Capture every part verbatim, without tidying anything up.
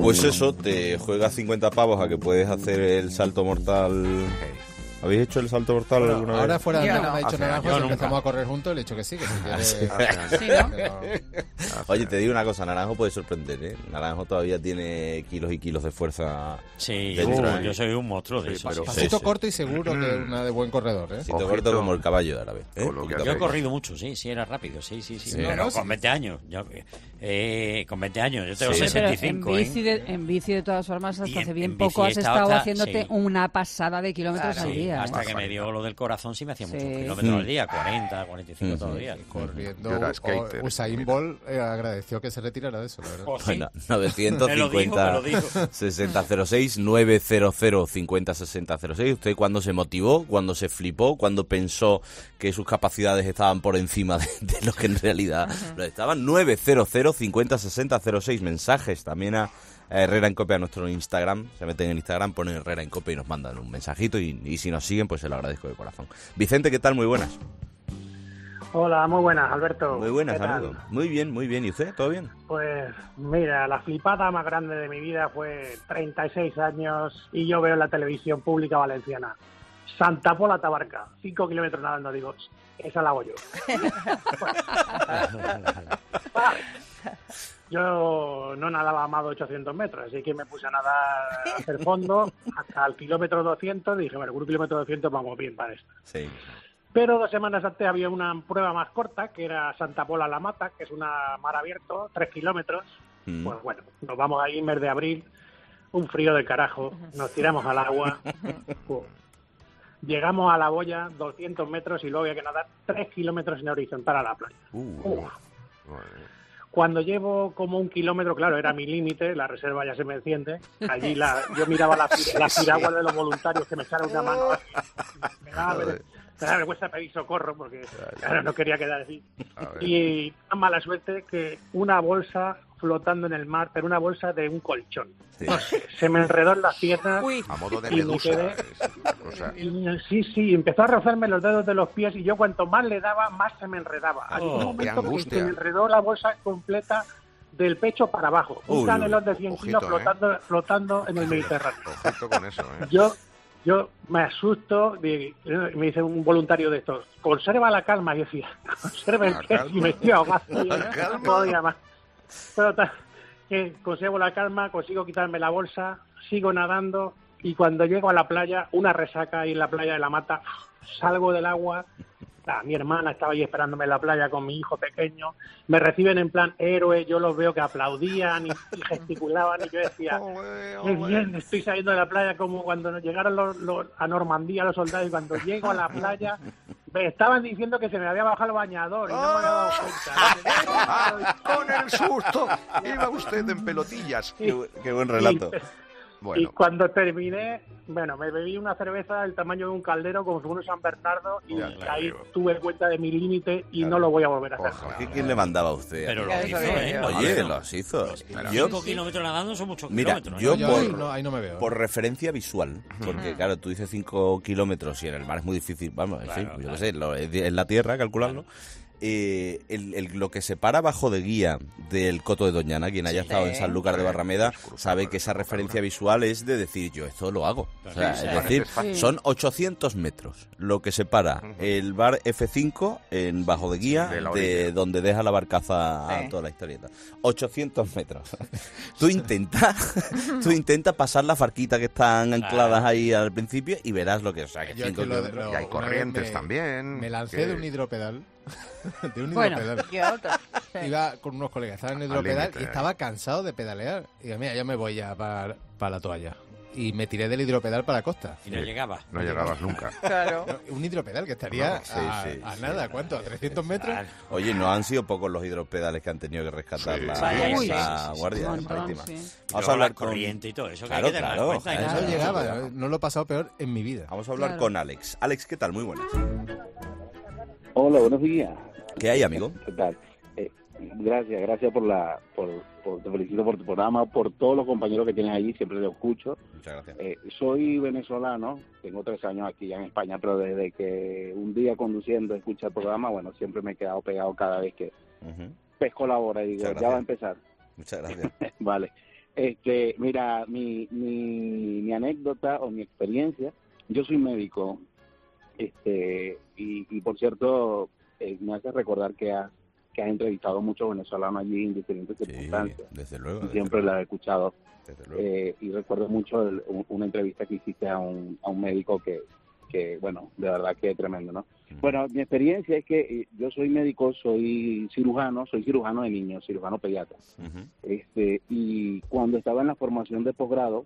Pues eso, te juegas cincuenta pavos a que puedes hacer el salto mortal. ¿Habéis hecho el salto mortal bueno, alguna ahora vez? Ahora fuera de no. me ha dicho Hace Naranjo, años, si empezamos nunca. a correr juntos, le he dicho que sí, que si quiere... Sí, ¿no? Pero- Oye, te digo una cosa, Naranjo puede sorprender, ¿eh? Naranjo todavía tiene kilos y kilos de fuerza. Sí, dentro, yo, ¿eh? yo soy un monstruo de Sí, eso. pero- sí. Pasito sí. corto y seguro que es una de buen corredor, ¿eh? Si te Ojito. corto como el caballo árabe. ¿eh? Con lo que Poquito a Yo he hace. poco. corrido mucho, sí, sí, era rápido, sí, sí, sí. Sí. Pero No, no, con sí. veinte años. Yo, eh, con veinte años, yo tengo Sí. Pero sesenta y en cinco, bici, ¿eh? de, en bici, de todas formas, hasta Y en- hace bien en bici poco has he estado estado hasta- haciéndote sí. una pasada de kilómetros Sí, al día. hasta ¿eh? que me dio lo del corazón sí me hacía muchos Sí. kilómetros Mm. al día, cuarenta, cuarenta y cinco Mm. todos los días. Corriendo, Yo era o- skater. Usain Bolt eh, agradeció que se retirara de eso, la verdad. Oh, sí. Bueno, novecientos Me lo dijo, cincuenta me lo dijo. sesenta cero seis nueve cero cero cincuenta sesenta cero seis. ¿Usted cuándo se motivó? ¿Cuándo se flipó? ¿Cuándo pensó que sus capacidades estaban por encima de, de lo que en realidad lo estaban? nueve cero cero cincuenta sesenta cero seis. Mensajes también a a Herrera en Cope, a nuestro Instagram. Se meten en Instagram, ponen Herrera en Cope y nos mandan un mensajito. Y, y si nos siguen, pues se lo agradezco de corazón. Vicente, ¿qué tal? Muy buenas. Hola, muy buenas, Alberto. Muy buenas, ¿Qué tal? amigo. Muy bien, muy bien. ¿Y usted? ¿Todo bien? Pues mira, la flipada más grande de mi vida fue treinta y seis años y yo veo en la televisión pública valenciana Santa Pola Tabarca, cinco kilómetros nadando, digo, esa la hago yo. Yo no nadaba más de ochocientos metros, así que me puse a nadar, a hacer fondo hasta el kilómetro doscientos, dije, bueno, con un kilómetro doscientos vamos bien para esto. Sí. Pero dos semanas antes había una prueba más corta, que era Santa Pola La Mata, que es una mar abierto, tres kilómetros. Mm. Pues bueno, nos vamos ahí mes de abril, un frío del carajo, nos tiramos al agua. Uf. Llegamos a la boya, doscientos metros, y luego había que nadar tres kilómetros en horizontal a la playa. Uh. Uf. Cuando llevo como un kilómetro, claro, era mi límite, la reserva ya se me enciende. Allí la, yo miraba la, la piragua de los voluntarios que me echaron una mano. Me daba, ver- me daba vergüenza pedir socorro porque claro, no quería quedar así. A ver. Y tan mala suerte que una bolsa flotando en el mar, pero una bolsa de un colchón. Sí. Se me enredó en las piernas. Uy, A modo de Y me medusa. quedé- es una cosa- Y, sí, sí, empezó a rozarme los dedos de los pies y yo cuanto más le daba, más se me enredaba. Hay Oh, un qué momento que angustia. se me enredó la bolsa completa del pecho para abajo. Un Uy, canelón de cien ojito, kilos ¿eh? flotando, flotando en el Mediterráneo. Ojito con eso, ¿eh? Yo yo me asusto, de- me dice un voluntario de estos, conserva la calma. Y yo decía, conserva el La qué, calma. y me estoy ahogando. Y yo, La calma. todavía más. Pero ta- que conservo la calma, consigo quitarme la bolsa, sigo nadando y cuando llego a la playa, una resaca ahí en la playa de La Mata, salgo del agua, ah, mi hermana estaba ahí esperándome en la playa con mi hijo pequeño, me reciben en plan héroe, yo los veo que aplaudían y, y gesticulaban y yo decía, Olé, qué olé. bien, estoy saliendo de la playa como cuando nos llegaron los, los- a Normandía los soldados y cuando llego a la playa me estaban diciendo que se me había bajado el bañador y no me había dado cuenta. Con el susto. Iba usted en pelotillas. Qué, bu- qué buen relato. Y Bueno, cuando terminé, bueno, me bebí una cerveza del tamaño de un caldero como si fuera un San Bernardo y Ya, claro. ahí tuve cuenta de mi límite y Claro. no lo voy a volver a hacer. Ojalá. ¿Qué- ¿Quién le mandaba a usted? Pero lo Ya, hizo, eso ¿eh? bien. Oye, los hizo. Yo, Cinco kilómetros nadando son muchos Mira, kilómetros. yo ¿eh? Yo por- ahí, no, ahí no me veo. por referencia visual, porque claro, tú dices cinco kilómetros y en el mar es muy difícil, vamos, en Claro, fin, yo claro. qué sé, lo- es en la tierra, calcularlo. Eh, el, el- lo que separa Bajo de Guía del Coto de Doñana, quien haya estado en Sanlúcar de Barrameda, sabe que esa referencia visual es de decir, yo esto lo hago. O sea, Sí, es sí. decir, Es fácil. son ochocientos metros lo que separa el bar F cinco en Bajo de Guía De la de orilla. donde deja la barcaza a Sí. toda la historieta. ochocientos metros. Tú intenta, tú intenta pasar las barquitas que están ancladas ahí al principio y verás lo que es. O sea, que Yo es cinco que lo de- kilómetros. lo- Y hay una vez corrientes me- también, Me lancé que- de un hidropedal. de un bueno, hidropedal. ¿qué otra? Sí. Iba con unos colegas, estaba en el hidropedal límite, y estaba cansado de pedalear. Y digo, mira, yo me voy ya para, para la toalla. Y me tiré del hidropedal para la costa. Y no llegaba. No llegabas nunca. Claro. No, un hidropedal que estaría No, sí, a, sí, a sí. nada, ¿cuánto? ¿A trescientos metros? Claro. Oye, no han sido pocos los hidropedales que han tenido que rescatar Sí. la, Vaya, la sí, sí, sí, guardia Un eh, montón, marítima. sí. Y Vamos luego a hablar la con corriente y todo eso, que Claro, hay que tener claro, en cuenta. claro. Eso Eso llegaba, no lo he pasado peor en mi vida. Vamos a hablar Claro. con Alex. Alex, ¿qué tal? Muy buenas. Hola, buenos días. ¿Qué hay, amigo? ¿Qué tal? Eh, gracias, gracias por la, por, por, te felicito por tu programa, por todos los compañeros que tienes allí, siempre los escucho. Muchas gracias. Eh, soy venezolano, tengo tres años aquí ya en España, pero desde que un día conduciendo escucho el programa, bueno, siempre me he quedado pegado cada vez que Ujú. pesco la hora y digo, Muchas ya va a gracias. empezar. Muchas gracias. Vale. Este, mira, mi, mi, mi anécdota o mi experiencia, yo soy médico, este, y, y por cierto, eh, me hace recordar que has, que has entrevistado muchos venezolanos allí en diferentes Sí, circunstancias. desde luego. Y desde siempre luego, la he escuchado. desde luego. Eh, y recuerdo mucho el- un- una entrevista que hiciste a un, a un médico que, que, bueno, de verdad que es tremendo, ¿no? Bueno, mi experiencia es que eh, yo soy médico, soy cirujano, soy cirujano de niños, cirujano pediatra. Ujú. Este, y cuando estaba en la formación de posgrado,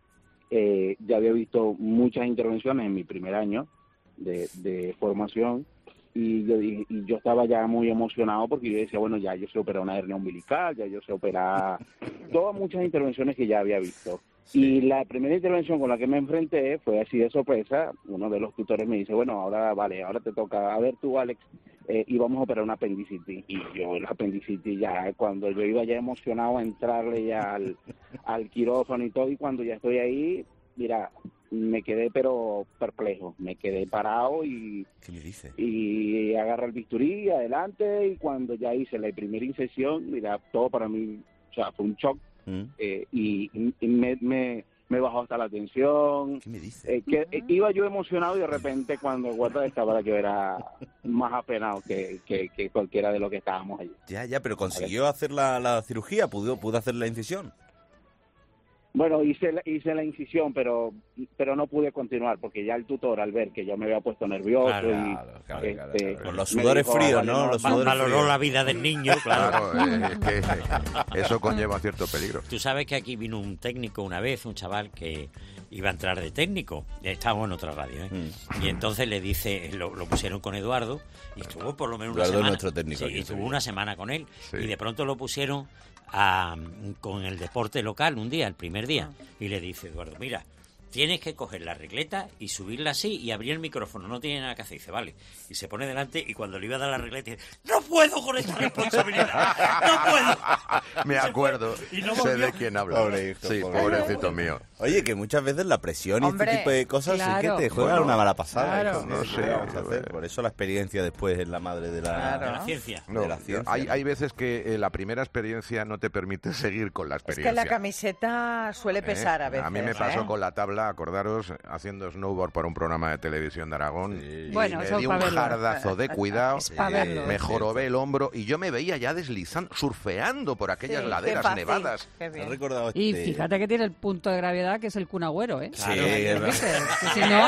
eh, ya había visto muchas intervenciones en mi primer año de, de formación, y yo, dije- y yo estaba ya muy emocionado porque yo decía, bueno, ya yo sé operar una hernia umbilical, ya yo sé operar todas muchas intervenciones que ya había visto. Y la primera intervención con la que me enfrenté fue así de sorpresa. Uno de los tutores me dice, bueno, ahora vale, ahora te toca, a ver tú, Alex, eh, y vamos a operar una apendicitis. Y yo la apendicitis ya, cuando yo iba ya emocionado a entrarle ya al, al quirófano y todo, y cuando ya estoy ahí, mira, me quedé pero perplejo, me quedé parado y, ¿Qué me dice? y agarré el bisturí adelante, y cuando ya hice la primera incisión, mira, todo para mí, o sea, fue un shock. ¿Mm? Eh, y, y me, me, me bajó hasta la tensión. ¿Qué me dice? Eh, que eh, iba yo emocionado y de repente cuando el guarda estaba yo era más apenado que, que, que cualquiera de los que estábamos allí. Ya, ya, pero consiguió hacer la, la cirugía, pudo, pudo hacer la incisión. Bueno, hice la, hice la incisión, pero pero no pude continuar porque ya el tutor, al ver que yo me había puesto nervioso Claro, y claro, claro, este, claro, claro. Con los me sudores dijo, fríos, vale, ¿no? Los Va- sudores Valoró fríos. la vida del niño, claro. Claro, eh, que eso conlleva cierto peligro. Tú sabes que aquí vino un técnico una vez, un chaval que iba a entrar de técnico. Estábamos en otra radio, ¿eh? Mm. Y entonces le dice, lo, lo pusieron con Eduardo y estuvo por lo menos una Eduardo es semana. nuestro técnico Sí, aquí en estuvo Sevilla. una semana con él. Sí. Y de pronto lo pusieron a, con el deporte local un día, el primer día. Y le dice Eduardo, mira, tienes que coger la regleta y subirla así y abrir el micrófono, no tiene nada que hacer. Dice, vale. Y se pone delante y cuando le iba a dar la regleta dice, no puedo con esta responsabilidad, no puedo. Me Se fue acuerdo, y no sé volvió. de quién habla. Pobre hijo, sí, pobre pobrecito mío. Oye, que muchas veces la presión y Hombre, este tipo de cosas claro. sí que te juegan Bueno, una mala pasada. claro. hijo. No ¿Qué sé, vamos a hacer? eh. Por eso la experiencia después es la madre de la... Claro. De la ciencia. No, de la ciencia, hay, ¿no? hay veces que eh, la primera experiencia no te permite seguir con la Es experiencia. que la camiseta suele ¿eh? pesar a veces. A mí me pasó ¿eh? con la tabla, acordaros, haciendo snowboard por un programa de televisión de Aragón. Sí. Y Bueno, me eso di pa' un verlo. jardazo de cuidado. Es pa' verlo. Me jorobé el hombro y yo me veía ya deslizando, surfeando por aquellas Sí, qué laderas fácil, nevadas. qué ¿Te bien. has recordado Y este- fíjate que tiene el punto de gravedad que es el Kun Agüero, ¿eh? Sí, es verdad. Que si no,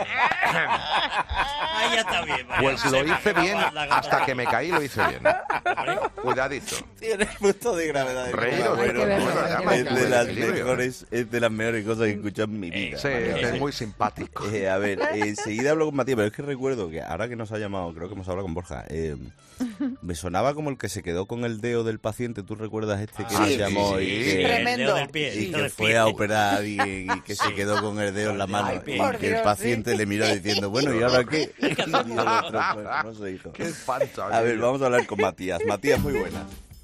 Ahí ya está bien. vaya, Pues no lo sé, hice la- bien la- la- hasta que me caí, lo hice bien. Cuidadito. Tiene el punto de gravedad. de Reíros, Kun Hay que Agüero. verlo, bueno, hay que además, Es verlo. de las equilibrio. mejores, es de las mejores cosas que he escuchado en mi vida. Sí, es muy simpático. Eh, a ver, eh, enseguida hablo con Matías, pero es que recuerdo que ahora que nos ha llamado, creo que hemos hablado con Borja, eh, me sonaba como el que se quedó con el dedo del paciente. ¿Tú recuerdas este que Ah, nos sí, llamó sí, y sí. que, Tremendo. El dedo del pie, el y dedo que del fue pie. a operar y, y que se quedó con el dedo en la mano? Ay, Y por que el Dios, paciente sí. le miró diciendo, bueno, ¿y ahora qué? Y el otro, pues, no sé, hijo. Qué espanto. A ver, aquello. vamos a hablar con Matías. Matías, muy buenas.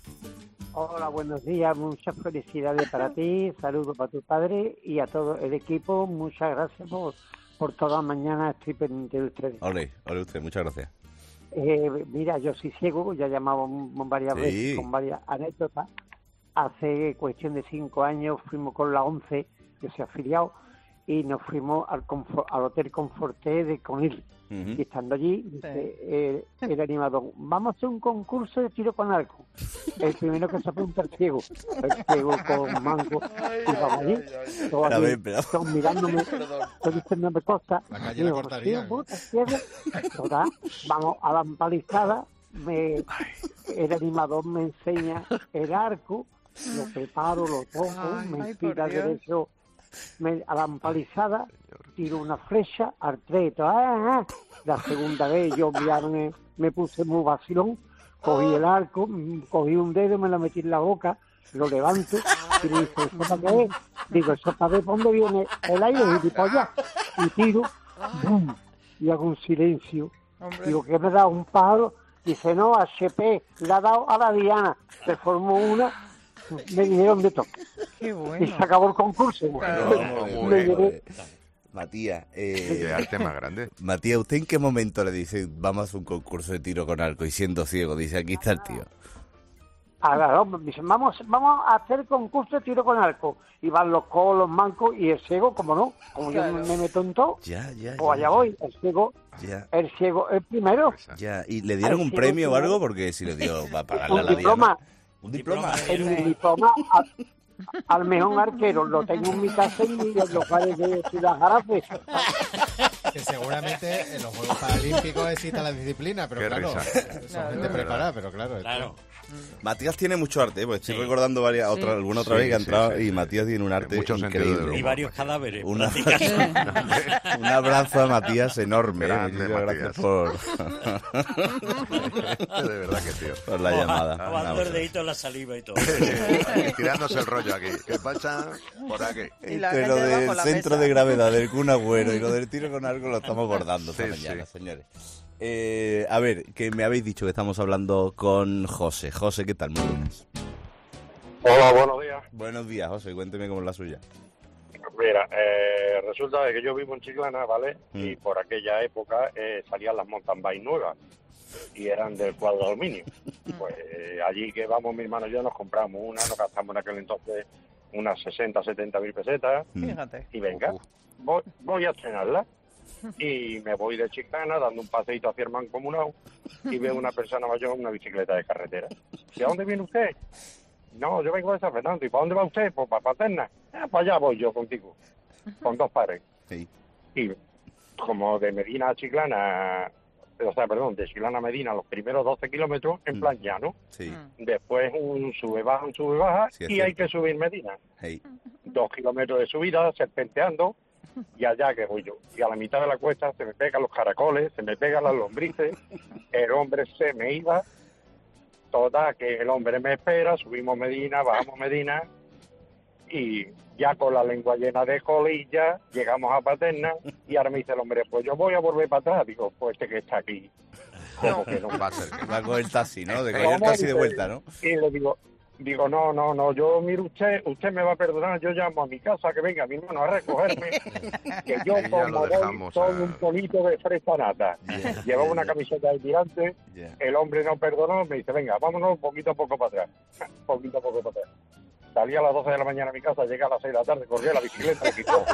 Hola, buenos días, muchas felicidades para ti, saludos para tu padre y a todo el equipo, muchas gracias por, por toda la mañana, estoy pendiente de ustedes. Ole, ole usted, muchas gracias. Eh, mira, yo soy ciego, ya llamamos varias Sí. veces con varias anécdotas. Hace cuestión de cinco años fuimos con la ONCE, que se ha afiliado, y nos fuimos al, confo- al Hotel Conforté de Conil. Ujú. Y estando allí, dice eh, el animador, vamos a hacer un concurso de tiro con arco. El primero que se apunta el ciego. El ciego con mango. Y vamos allí, todos A allí, ver, pero- todos mirándome, todos diciéndome cosas. La calle Digo, la cortarían. "Tío, puta, ciego". Total, vamos a la empalizada, me, el animador me enseña el arco, lo preparo, lo toco, Ay, me ay, inspira por Dios. derecho, me, a la empalizada, tiro una flecha, al treto, ¡ah, ah! La segunda vez yo me, me puse muy vacilón, cogí el arco, mm, cogí un dedo, me lo metí en la boca, lo levanto y me dice, ¿eso para qué es? Digo, ¿eso para ver por dónde viene el aire? Y tipo allá, y tiro, ¡bum! Y hago un silencio. Hombre. Digo, ¿qué me da? ¿Un pájaro? Dice, no, H P, le ha dado a la Diana. Se formó una, me dijeron de todo. Qué Y bueno. se acabó el concurso. Bueno, muy Me bien. llevé- Matías, Qué eh, arte más grande. Matías, ¿usted en qué momento le dice vamos a un concurso de tiro con arco y siendo ciego? Dice, aquí está el tío. A las dos, me dicen, vamos, vamos a hacer concurso de tiro con arco. Y van los codos, los mancos y el ciego, como no, como Claro. yo me meto en todo, Ya, ya, pues allá ya, voy, el ciego, ya. el ciego, el primero. Ya, ¿y le dieron Al un ciego premio o primero. algo? Porque si le dio, va a pagarle a Un la vida, diploma. ¿no? Un diploma. En mi diploma al, al mejor arquero, lo tengo en mi casa y en los lugares de Ciudad Jarafe. Que seguramente en los Juegos Paralímpicos exista la disciplina, pero Qué claro, risa. son gente preparada, pero claro. esto- Claro. Matías tiene mucho arte, ¿eh? Pues estoy Sí. recordando varias, Sí. otra, alguna otra Sí, vez que ha sí, entrado sí, y sí. Matías tiene un arte Mucho sentido increíble. del Y humor. varios cadáveres. Una- prácticamente. Un abrazo a Matías enorme. ¿eh? Grande, Muchísimas Matías. gracias por, De verdad que tío. por la llamada. Un Tomando el abrazo. dedito en la saliva y todo. Tirándose el rollo aquí. ¿Qué pasa por aquí? Y la Que gente lo debajo del de la centro mesa. de gravedad del Kun Agüero y lo del tiro con algo lo estamos bordando esta Sí, mañana, sí. señores. Eh, a ver, que me habéis dicho que estamos hablando con José. José, ¿qué tal? Muy buenas. Hola, buenos días. Buenos días, José. Cuénteme cómo es la suya. Mira, eh, resulta de que yo vivo en Chiclana, ¿vale? Mm. Y por aquella época eh, salían las mountain bike nuevas y eran del cuadro de aluminio. Pues eh, allí que vamos mi hermano y yo nos compramos una, nos gastamos en aquel entonces unas sesenta, setenta mil pesetas Mm. Fíjate. y venga, voy, voy a estrenarla. Y me voy de Chiclana dando un paseíto hacia el mancomunado y veo una persona mayor en una bicicleta de carretera. ¿De dónde viene usted? No, yo vengo de San Fernando. ¿Y para dónde va usted? Pues para Paterna. Ah, para allá voy yo contigo, con dos pares. Sí. Y como de Medina a Chiclana, o sea, perdón, de Chiclana a Medina, los primeros doce kilómetros en Mm. plan llano. Sí. Después un sube-baja, un sube-baja, Sí, es y hay cierto. que subir Medina. Hey. Dos kilómetros de subida, serpenteando, y allá que voy yo. Y a la mitad de la cuesta se me pegan los caracoles, se me pegan las lombrices, el hombre se me iba, toda que el hombre me espera, subimos Medina, bajamos Medina, y ya con la lengua llena de colillas, llegamos a Paterna, y ahora me dice el hombre, pues yo voy a volver para atrás. Digo, pues este que está aquí, como que no Va a ser que Va a coger taxi, ¿no? De coger ¿Cómo taxi de dice? vuelta, ¿no? Y le digo, digo, no, no, no, yo, mire usted, usted me va a perdonar, yo llamo a mi casa, que venga mi hermano a recogerme, que yo Y ya como lo voy, dejamos soy a- un polito de fresa nata. Ya, Llevaba ya, una ya. camiseta de tirante, Ya. el hombre no perdonó, me dice, venga, vámonos poquito a poco para atrás, poquito a poco para atrás. Salí a las doce de la mañana a mi casa, llegué a las seis de la tarde, corrí a la bicicleta, le quitó.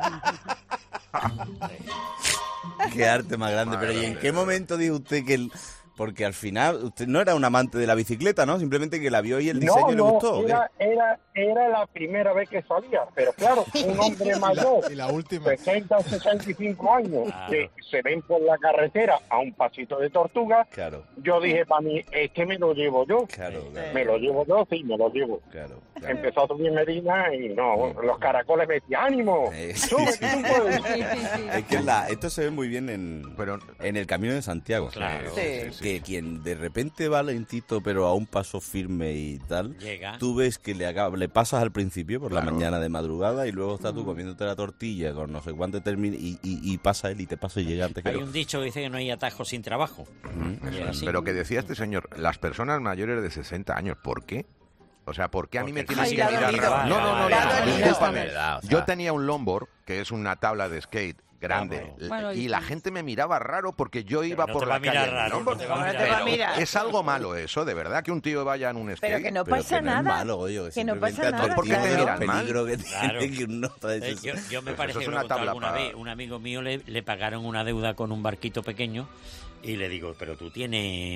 Qué arte más grande. Pero ¿y en qué momento dijo usted que el... Porque al final, usted no era un amante de la bicicleta, ¿no? Simplemente que la vio y el diseño No, le no, gustó. ¿o qué? era, era, era la primera vez que salía, pero claro, un hombre mayor, Y la última. sesenta o sesenta y cinco años, Claro. que se ven por la carretera a un pasito de tortuga, Claro, yo dije para mí, es que me lo llevo yo, claro, claro. me lo llevo yo, sí, me lo llevo. Claro, claro. Empezó a subir Medina y no, los caracoles me decían, ánimo, Eh, sube, sí, que sí. tú puedes. Sí, sí, sí. Es que la, esto se ve muy bien en, Pero en el Camino de Santiago. Claro. Sí. Que quien de repente va lentito pero a un paso firme y tal, Llega. tú ves que le, acaba- le pasas al principio por la Claro. mañana de madrugada y luego estás tú comiéndote la tortilla con no sé cuánto termina y, y, y pasa él y te pasa y llega antes que Hay yo. un dicho que dice que no hay atajo sin trabajo. Mm. Y es así. Pero que decía este señor, las personas mayores de sesenta años, ¿por qué? O sea, ¿por qué a mí me Porque tienes Ay, que le ha mirar dolido. raro? No, no, no, Le ha no, dolido. discúlpame. Es verdad, o sea. Yo tenía un longboard, que es una tabla de skate grande, Vamos. l- Bueno, y y- la gente me miraba raro porque yo iba no por te va la a mirar calle. en raro, longboard. no te va a No mirar te va a raro. mirar. Es algo malo eso, de verdad, que un tío vaya en un skate. Pero que no Pero pasa que no nada. es malo, oye, Que no pasa simplemente nada. ¿Por qué advertimos te de los miran mal? peligros que Claro. tiene que uno trae Eh, eso. Yo, yo me Pues parece eso es que lo he una contado tabla alguna para- vez. Un amigo mío le, le pagaron una deuda con un barquito pequeño y le digo, pero tú tienes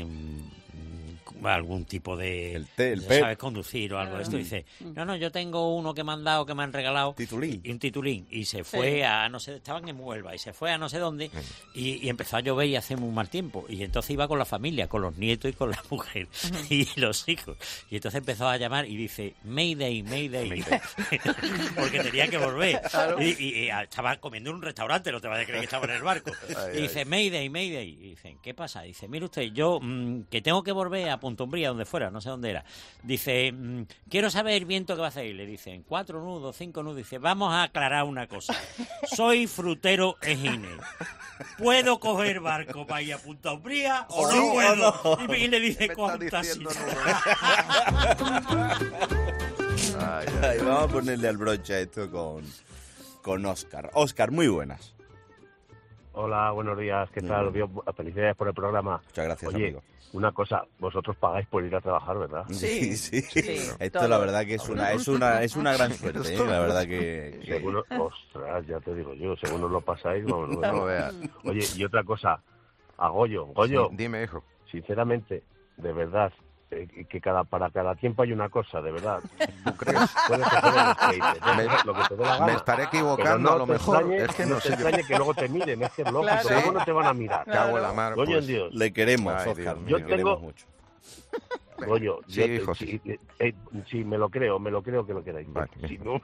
mm, algún tipo de... El té, el ya pet. sabes conducir o algo de esto. Y dice, no, no, yo tengo uno que me han dado, que me han regalado. Titulín. Y un titulín. Y se fue Sí. a, no sé, estaban en Huelva, y se fue a no sé dónde, y, y empezó a llover y hace muy mal tiempo. Y entonces iba con la familia, con los nietos y con la mujer y los hijos. Y entonces empezó a llamar y dice, Mayday, Mayday. Porque tenía que volver. Y, y- y estaba comiendo en un restaurante, no te vayas a creer que estaba en el barco. Ay, Y dice, Mayday, Mayday. Y dicen, ¿qué pasa? Dice, mire usted, yo mm, que tengo que volver a Punta Umbría, donde fuera, no sé dónde era. Dice, mm, quiero saber el viento que va a hacer. Y le dicen, cuatro nudos, cinco nudos. Dice, vamos a aclarar una cosa. Soy frutero ejine. ¿Puedo coger barco para ir a Punta Umbría o Sí no o puedo? no. Y, y le dice, Me coge está un taxi. diciendo Ay, ay. Ay, vamos a ponerle al broche a esto con, con Óscar. Óscar, muy buenas. Hola, buenos días, ¿qué tal? Bien, felicidades por el programa. Muchas gracias, Oye, amigo. una cosa, vosotros pagáis por ir a trabajar, ¿verdad? Sí, sí. sí. Esto Todo. la verdad que es una es una es una gran suerte, ¿eh? La verdad que, que... Según, ostras, ya te digo yo, según os lo pasáis, vamos, No lo veas. Oye, y otra cosa, a Goyo, Goyo, Sí, dime, hijo. Sinceramente, de verdad, eh, que cada para cada tiempo hay una cosa, de verdad. ¿Tú crees? Puedes hacer el skate, Me- ¿eh? lo que te dé la gana. me estaré equivocando, Pero no a lo te mejor, extrañe- es que no sé te yo. extrañe que luego te miren, es que es lógico, Claro. luego Sí. no te van a mirar. Cago en la mar, Coño, pues. en Dios. Le queremos, Ay, Oscar, Dios le Yo queremos tengo- mucho. Goyo, Sí, yo te- hijo, sí, eh, eh, sí, me lo creo, me lo creo que lo queráis. Si no,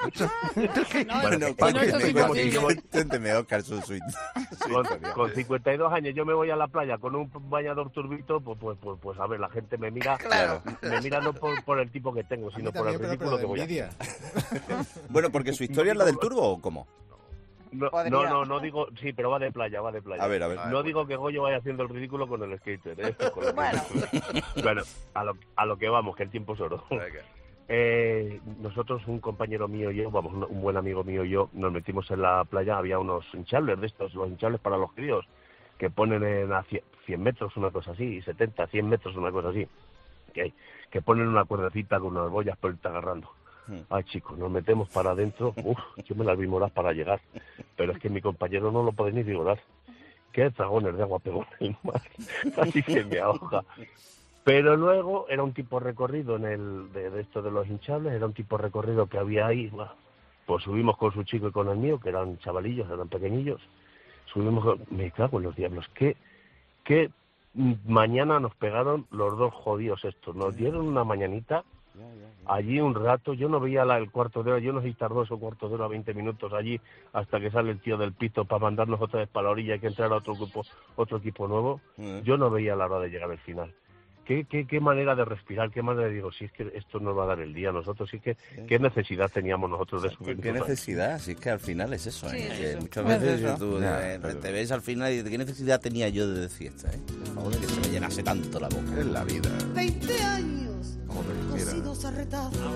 Bueno, eh, Paco, eh, te- llevo- te- llevo- Cuénteme, Oscar, su, su, su con, historia. con cincuenta y dos años yo me voy a la playa con un bañador turbito, pues, pues, pues, pues a ver, la gente me mira, Claro. me mira no por, por el tipo que tengo, sino por el ridículo que voy a hacer. Bueno, porque su historia es la del turbo o cómo? No, Podría. no, no, no digo, sí, pero va de playa, va de playa. A ver, a ver. No digo que Goyo vaya haciendo el ridículo con el skater, ¿eh? Con el bueno. Bueno, a lo, a lo que vamos, que el tiempo es oro. Eh, nosotros, un compañero mío y yo, vamos, un, un buen amigo mío y yo, nos metimos en la playa, había unos hinchables de estos, los hinchables para los críos, que ponen en a cien metros, una cosa así, setenta, cien metros, una cosa así, que, que ponen una cuerdecita con unas boyas por irte agarrando. Ay, chicos, nos metemos para adentro. Uf, yo me las vi morar para llegar. Pero es que mi compañero no lo puede ni figurar. Qué dragones de agua pegó en el mar. Casi se me ahoga. Pero luego era un tipo recorrido en el de, de esto de los hinchables, era un tipo recorrido que había ahí. Bah, pues subimos con su chico y con el mío, que eran chavalillos, eran pequeñillos. Subimos, con- me cago en los diablos. ¿Qué, qué mañana nos pegaron los dos jodidos estos? Nos dieron una mañanita. Allí un rato, yo no veía la, el cuarto de hora, yo no sé si tardó eso cuarto de hora, veinte minutos allí, hasta que sale el tío del pito para mandarnos otra vez para la orilla y que entrara otro grupo, otro equipo nuevo. Yo no veía la hora de llegar al final. ¿Qué, qué, qué manera de respirar, qué manera de digo, si es que esto nos va a dar el día a nosotros, sí que qué necesidad teníamos nosotros de subir. ¿Qué necesidad? Si es que al final es eso, Sí, ¿eh? es Que eso. muchas Es veces eso. tú Ya, eh, pero- te ves al final y dices, ¿qué necesidad tenía yo de decir fiesta, eh? Por favor, que se me llenase tanto la boca. Es la vida. veinte años Como te quisiera. cosidos a retazos.